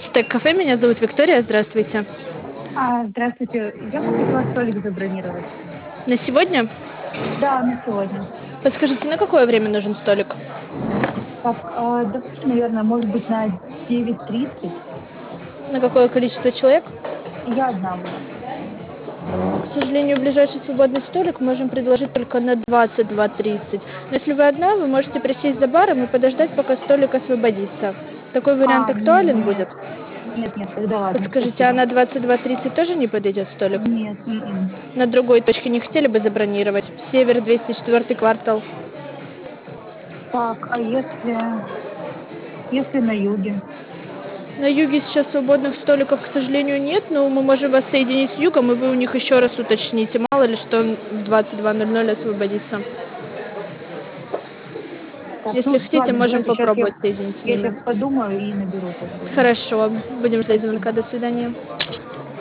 Стек-кафе, меня зовут Виктория, здравствуйте. Здравствуйте. Я бы хотела столик забронировать. На сегодня? Да, на сегодня. Подскажите, на какое время нужен столик? Так, давайте, наверное, может быть, на 9:30. На какое количество человек? Я одна буду. К сожалению, ближайший свободный столик можем предложить только на 22:30. Но если вы одна, вы можете присесть за баром и подождать, пока столик освободится. Такой вариант актуален Нет. будет? Нет, тогда ладно, Подскажите, а спасибо. на 22:30 тоже не подойдет столик? Нет. На другой точке не хотели бы забронировать? Север, 204 квартал. Так, а если на юге? На юге сейчас свободных столиков, к сожалению, нет, но мы можем вас соединить с югом, и вы у них еще раз уточните. Мало ли, что он в 22:00 освободится. Так, Если ну хотите, ладно, можем давайте сейчас попробовать соединить с я ними. сейчас подумаю и наберу тогда. Хорошо, будем ждать звонка. Спасибо. До свидания.